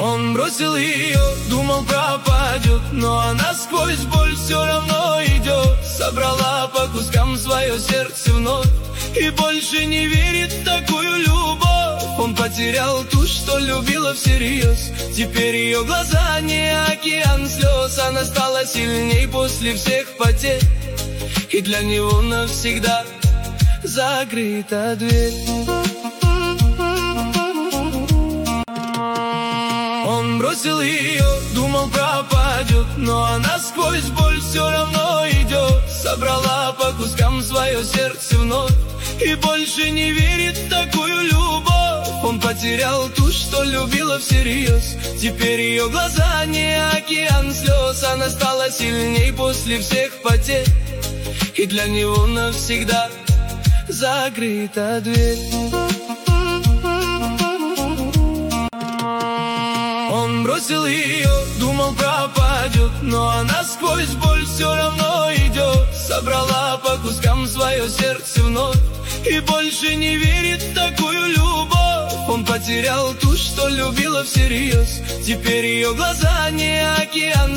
Он бросил ее, думал пропадет, но она сквозь боль все равно идет. Собрала по кускам свое сердце вновь и больше не верит в такую любовь. Он потерял ту, что любила всерьез. Теперь ее глаза не океан слез. Она стала сильней после всех потерь, и для него навсегда закрыта дверь. Он бросил ее, думал пропадет, но она сквозь боль все равно идет. Собрала по кускам свое сердце вновь и больше не верит в такую любовь. Он потерял ту, что любила всерьез. Теперь ее глаза не океан слез. Она стала сильней после всех потерь, и для него навсегда закрыта дверь. Он бросил ее, думал пропадет, но она сквозь боль все равно идет. Собрала по кускам свое сердце вновь и больше не верит в такую любовь. Он потерял ту, что любила всерьез. Теперь ее глаза не океан